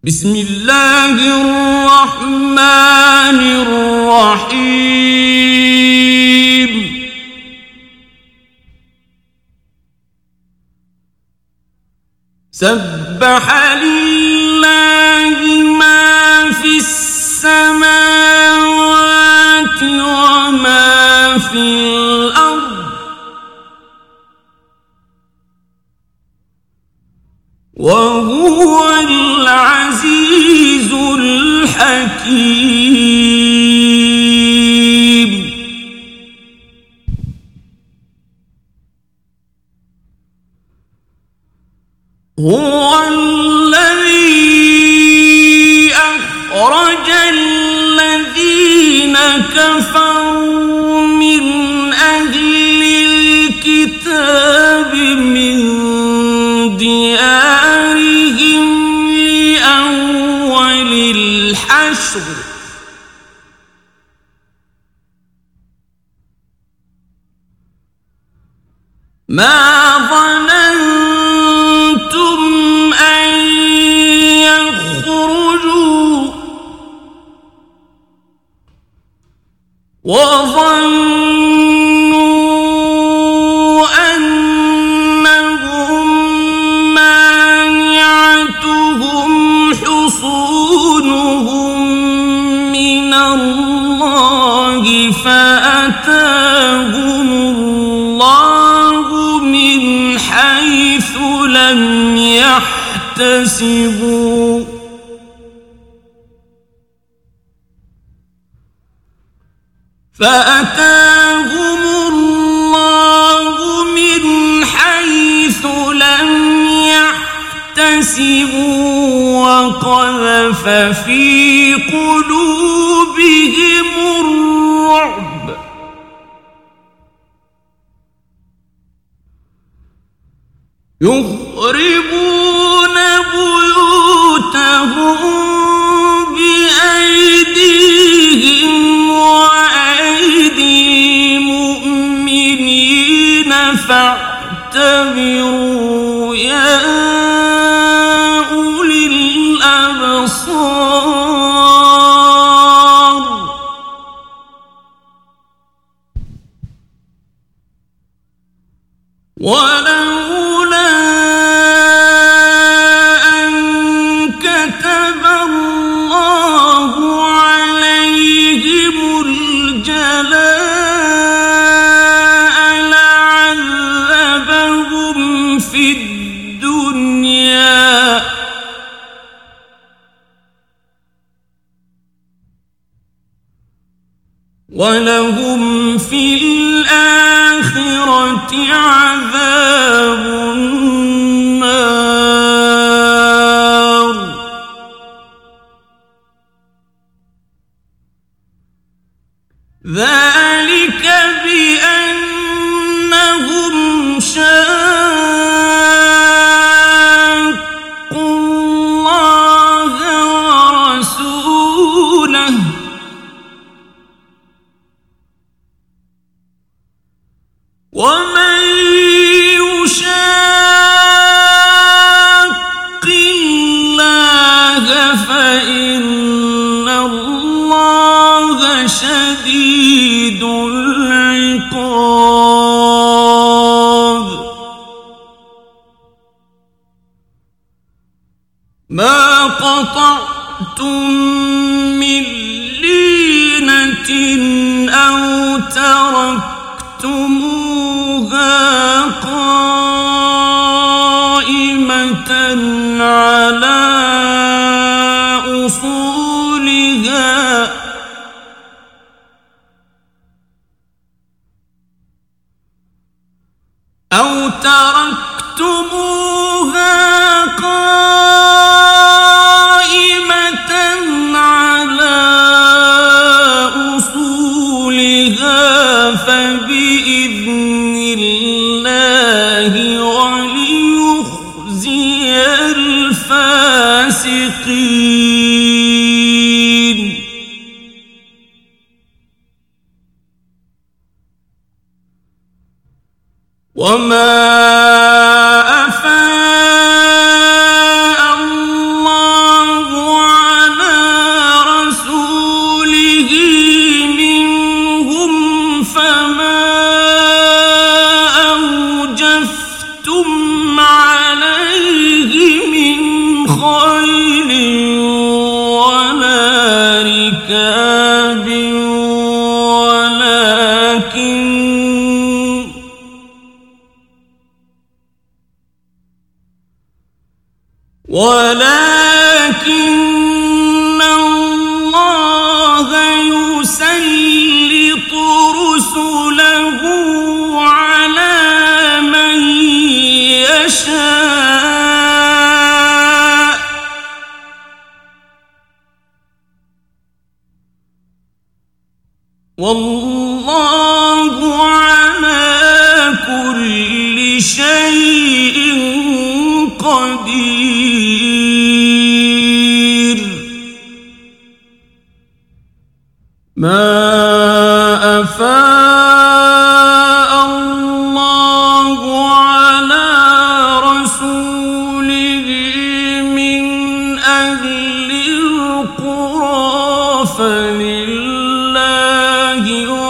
بسم الله الرحمن الرحيم سبح لله ما في السماوات وما في الأرض وهو العزيز الحكيم هو الذي أخرج الذين كفروا من أهل الكتاب من ديارهم لأول الحشر ما ظننتم أن يخرجوا وظنوا أنهم مانعتهم حصونهم من الله فأتاهم الله من حيث لم يحتسبوا وقذف في قلوبهم الرعب يخربون بيوتهم بأيديهم وأيدي المؤمنين فاعتبروا يا أولي الأبصار ولولا أن كتب الله عليهم الجلاء لعذبهم في الدنيا ولهم في الآخرة عذاب النار ذلك بأنهم شاقوا الله ورسوله ومن يشاق الله فإن الله شديد العقاب ما قطعتم من لينة أو تركتموها قائمة على أصولها فبإذن الله وليخزي الفاسقين وما أفاء الله خيل ولا ركاب ولكن الله يسلط رسله على من يشاء والله على كل شيء قدير. ما أفاء الله على رسوله من أهل القرى فلله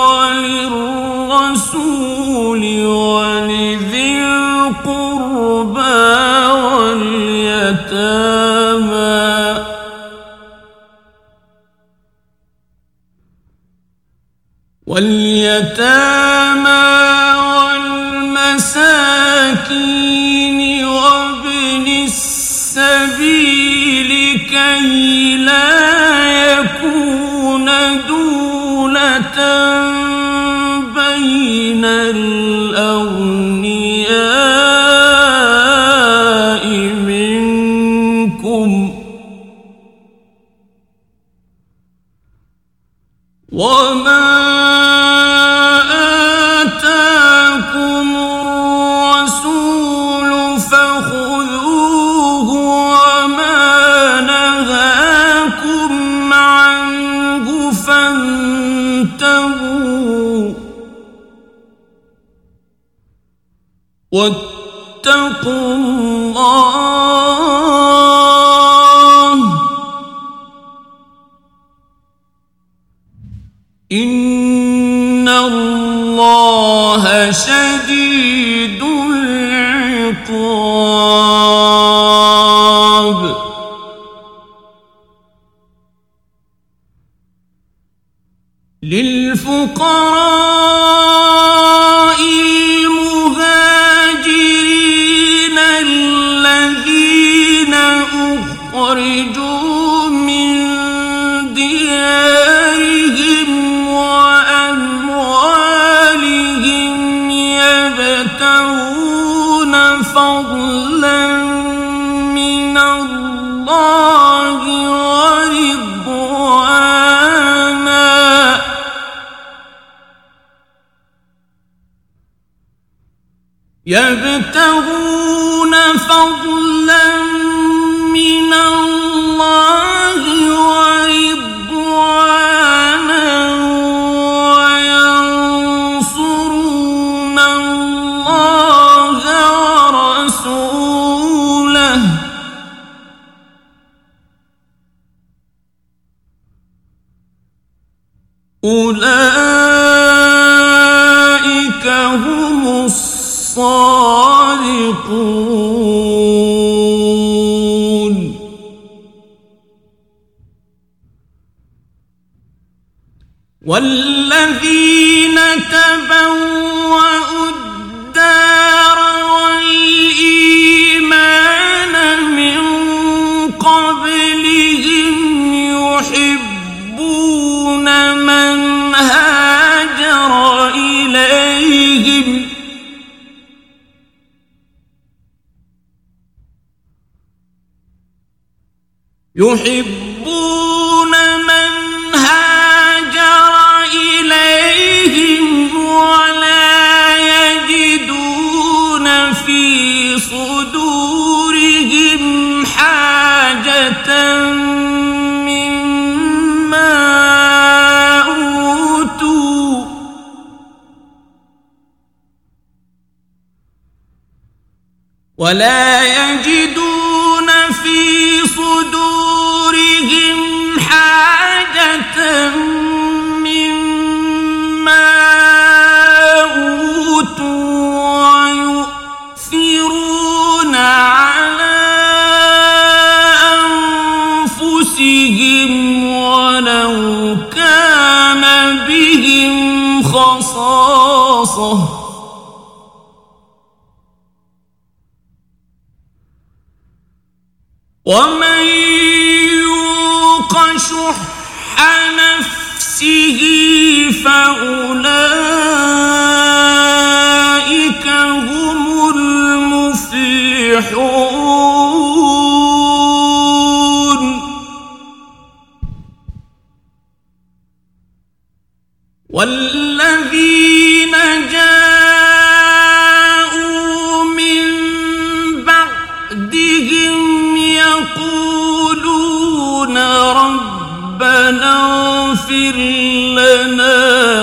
وللرسول ولذي القربى واليتامى والمساكين وابن السبيل كي لا يكون دولة بين الأغنياء منكم وما آتاكم الرسول فخذوه وما نهاكم عنه فانتهوا واتقوا الله إن الله شديد العقاب. للفقراء المهاجرين الذين أخرجوا من ديارهم وأموالهم يبتغون فضلا من الله ورضوانا يبتغون فضلا من الله ورضوانا وينصرون الله ورسوله أولئك هم الصادقون. والذين تبوأوا الدار والإيمان من قبلهم يحبون من هاجر إليهم ولا يجدون في صدورهم حاجة مما أوتوا ويؤثرون على والذين جاءوا من بعدهم يقولون ربنا اغفر لنا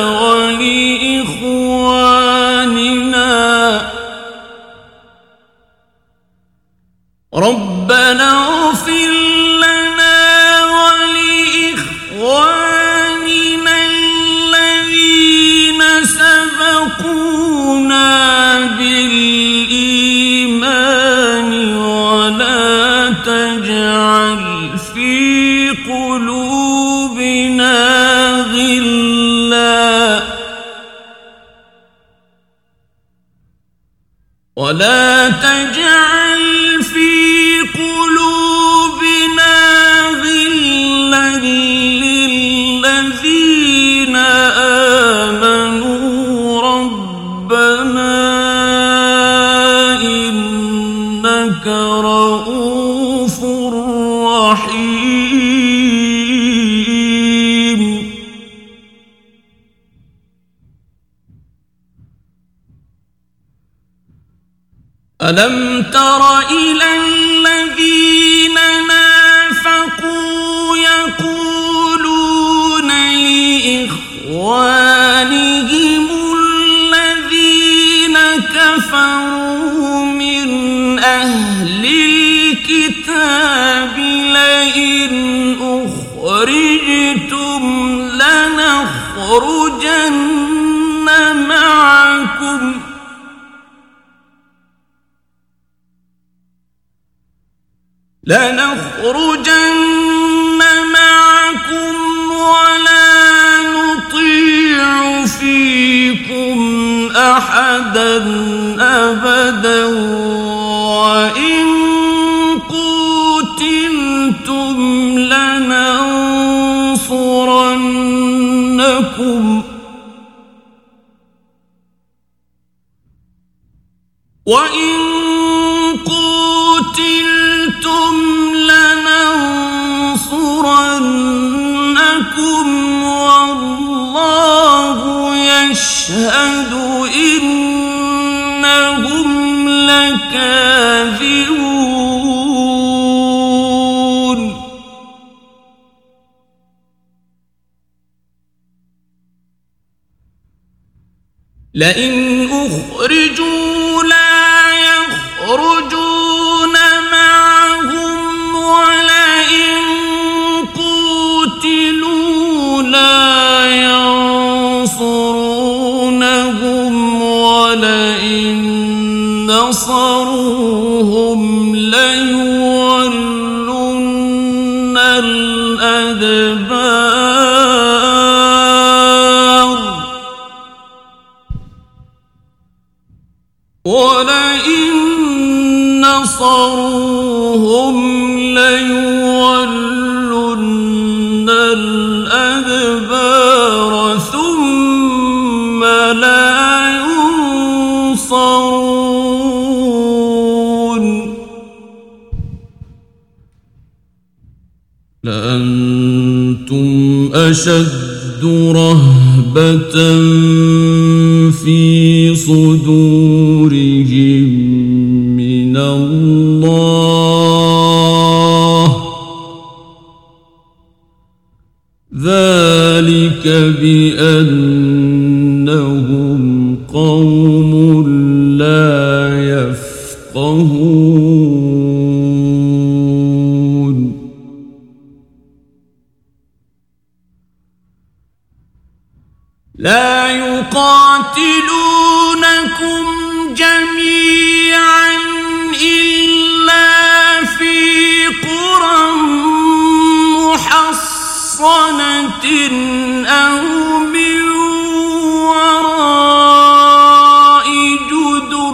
ولإخواننا الذين سبقونا بالإيمان ولا تجعل في قلوبنا غلا للذين آمنوا ربنا إنك رؤوف رحيم. ألم تر إلى الذين نافقوا يقولون لإخوانهم الذين كفروا من أهل الكتاب لئن أخرجتم لنخرجن معكم ولا نطيع فيكم أحدا أبدا وإن قتلتم لننصرنكم والله يشهد إنهم لكاذبون. لئن أخرجوا لا يخرجون معهم ولئن قتلوا لا ينصرونهم ولئن نصروهم ليولن الأدبار ثم لا ينصرون. لأنتم أشد رهبة في صدورهم من الله ذلك بأنهم قوم لا يفقهون. لا يقاتلونكم جميعا إلا في قرى محصنة أو من وراء جدر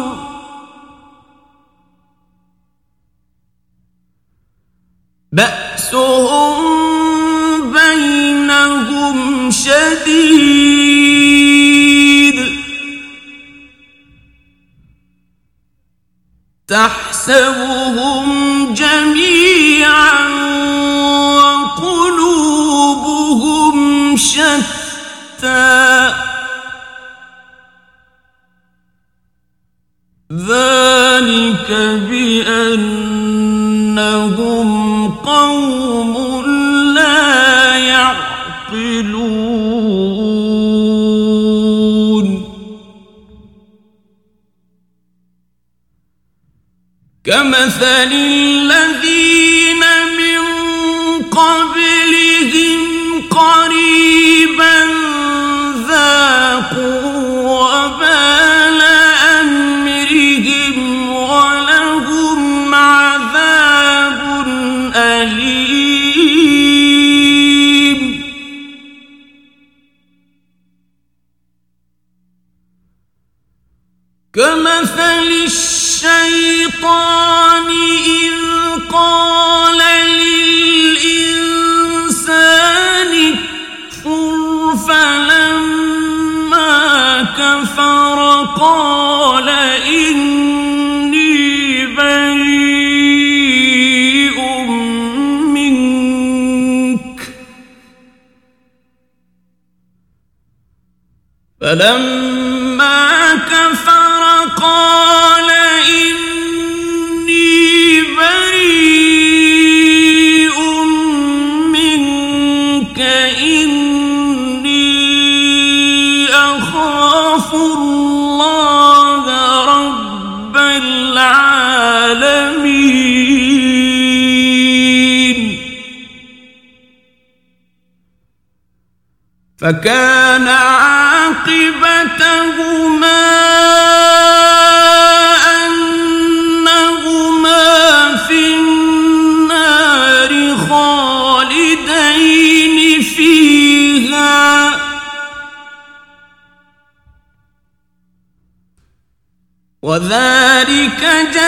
بأسهم بينهم شديد تحسبهم جميعا وقلوبهم شتى كمثل الذين من قبلهم قريبا ذاقوا وبال أمرهم ولهم عذاب أليم كمثل الشيطان إذ قال للإنسان اكفر فلما كفر قال إني بريء منك فلما كفر قال إني بريء منك إني أخاف الله رب العالمين فكان عاقبتهما أنهما في النار خالدين فيها وذلك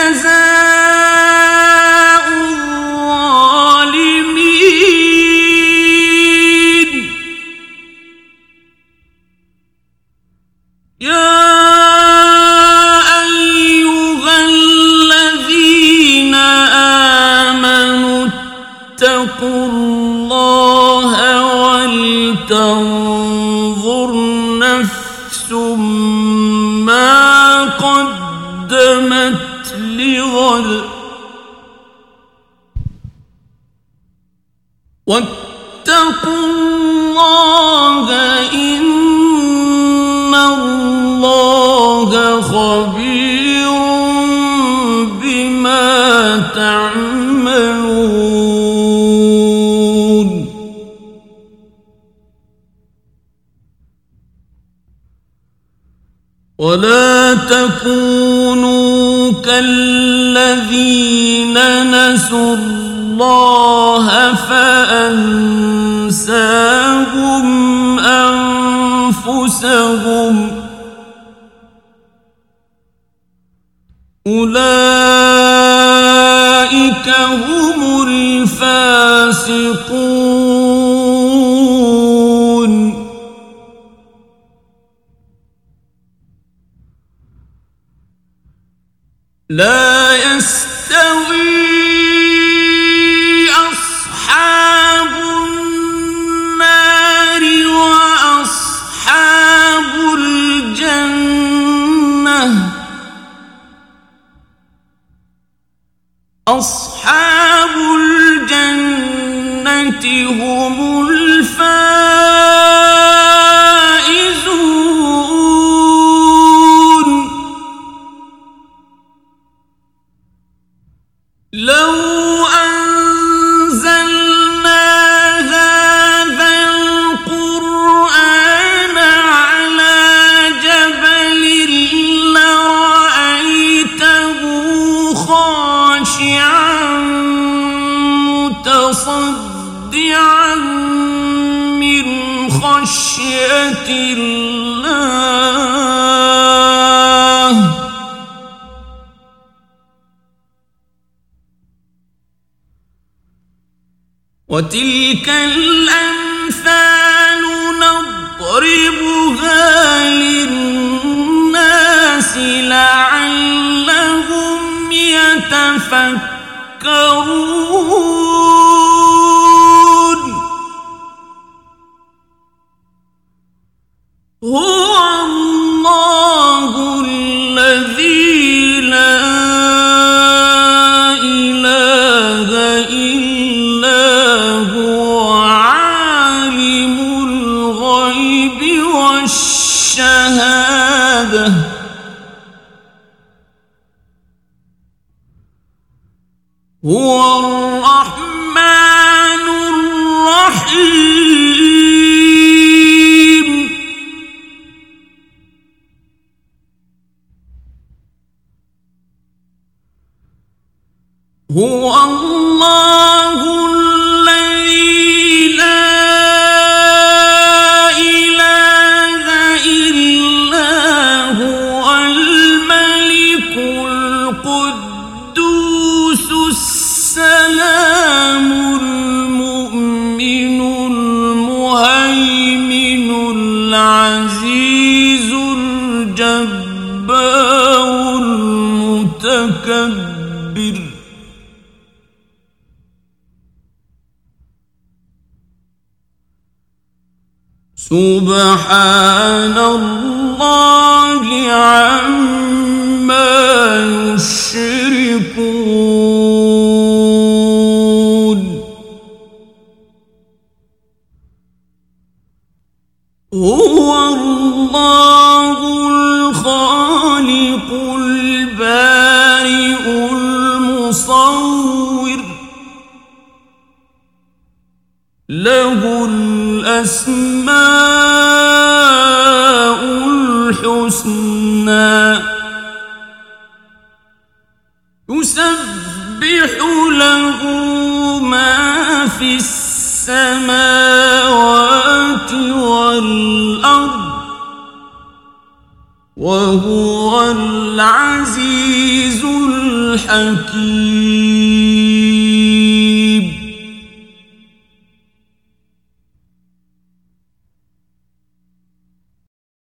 جزاء الظالمين يا أيها الذين آمنوا اتقوا الله ولتنظر نفس ما قدمت لغد واتقوا الله إن الله خبير بما تعملون ولا تكونوا كالذين نسوا الله فأنساهم أنفسهم أولئك هم الفاسقون لا يستوي أصحاب النار وأصحاب الجنة أصحاب الجنة هم الفائزون لو أنزلنا هذا القرآن على جبل لرأيته خاشعا متصدعا من خشية الله وتلك الأمثال نضربها للناس لعلهم يتفكرون هو الله الذي لا إله إلا هو عالم الغيب والشهادة هو الرحمن الرحيم هو الله الذي لا إله إلا هو الملك القدوس السلام المؤمن المهيمن العزيز الجبار المتكبر سبحان الله عما يشركون هو الله الخالق البارئ المصور له الأسماء الحسنى يسبح له ما في السماوات والأرض وهو العزيز الحكيم